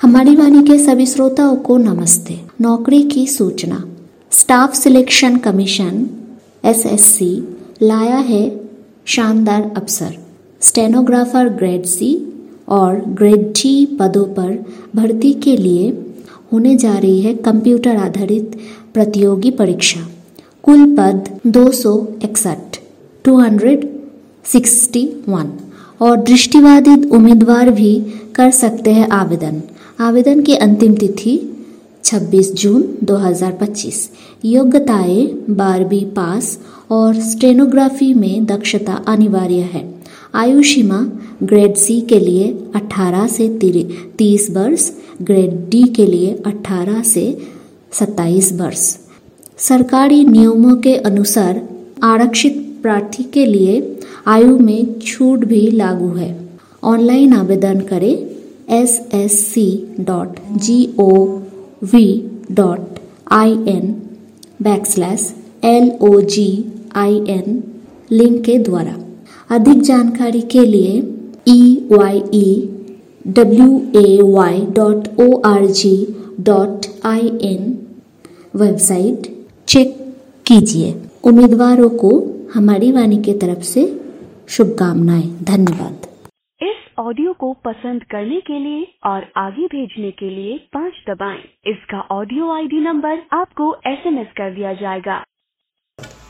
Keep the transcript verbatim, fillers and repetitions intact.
हमारी वाणी के सभी श्रोताओं को नमस्ते। नौकरी की सूचना। Staff selection commission S S C लाया है शानदार अवसर। स्टेनोग्राफर ग्रेड सी और ग्रेड डी पदों पर भर्ती के लिए होने जा रही है कंप्यूटर आधारित प्रतियोगी परीक्षा। कुल पद दो सौ इकसठ दो सौ इकसठ और दृष्टिबाधित उम्मीदवार भी कर सकते हैं आवेदन। आवेदन की अंतिम तिथि छब्बीस जून दो हज़ार पच्चीस। योग्यताएं बारहवीं पास और स्टेनोग्राफी में दक्षता अनिवार्य है। आयु सीमा ग्रेड सी के लिए अठारह से तीस वर्ष, ग्रेड डी के लिए अठारह से सत्ताईस वर्ष। सरकारी नियमों के अनुसार आरक्षित प्रार्थी के लिए आयु में छूट भी लागू है। ऑनलाइन आवेदन करें S S C dot G O V dot I N back slash L O G I N link के द्वारा। अधिक जानकारी के लिए E Y E W A Y dot O R G dot I N website check कीजिए। उम्मीदवारों को हमारी वाणी की तरफ से शुभकामनाएं। धन्यवाद। इस ऑडियो को पसंद करने के लिए और आगे भेजने के लिए पाँच दबाएं। इसका ऑडियो आई डी नंबर आपको एस एम एस कर दिया जाएगा।